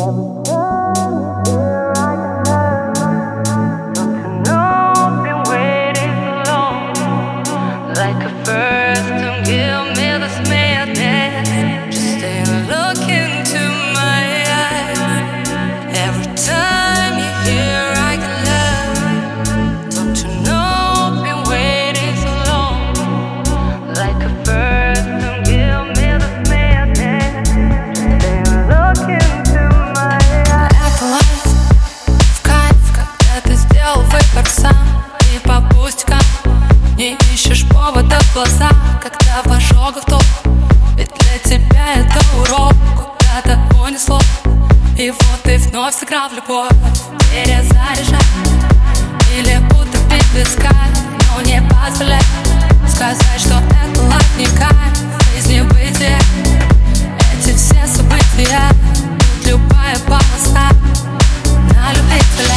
Like a first, don't give me this madness. Just stay and look into my eyes. Every time you hear I can love, don't you know, been waiting so long. Like a first, don't give me this madness. Just stay and look into my eyes. Это лайф, в кайф, когда ты сделал выбор сам. И по пустякам не ищешь повода в глаза, когда в ожогах топ. Ведь для тебя это урок, куда-то унесло. И вот ты вновь сыграл в любовь. Перезаряжай или утопить без кайфа, но не позволяй сказать, что это лайф не кайф. В жизни бытия эти все события, тут любая полоса на любителя.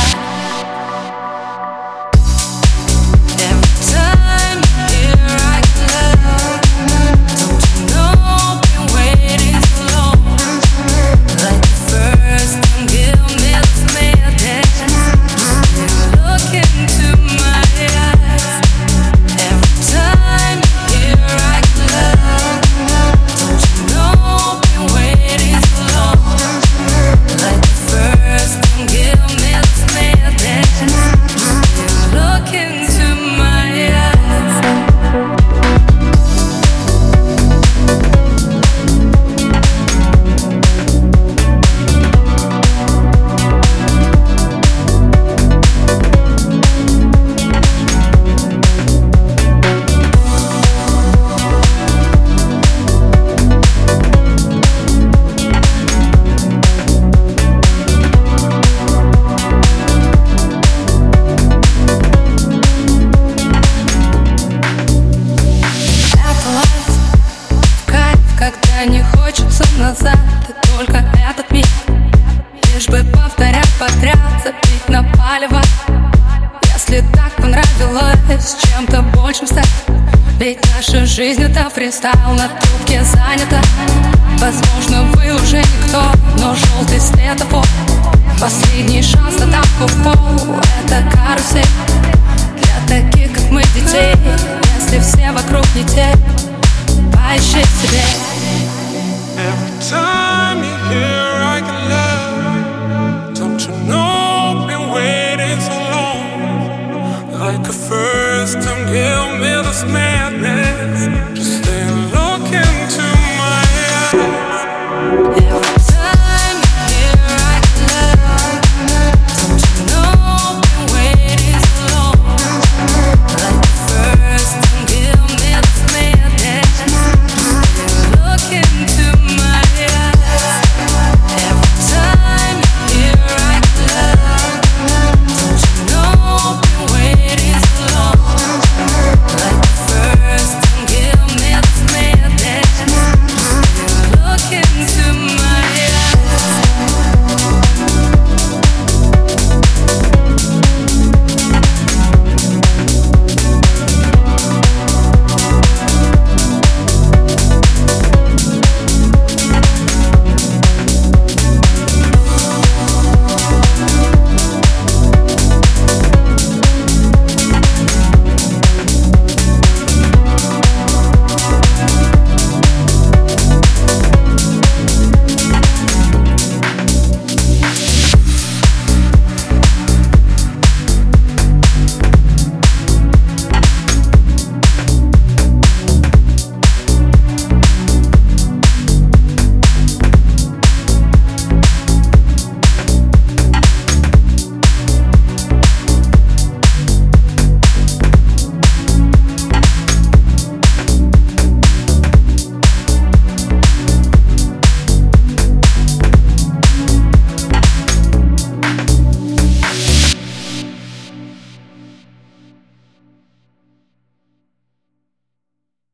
Когда не хочется назад, и только этот миг, лишь бы повторять подряд, забить на палево. Если так понравилось чем-то большим стать, ведь наша жизнь это фристайл, на трубке занята. Возможно, вы уже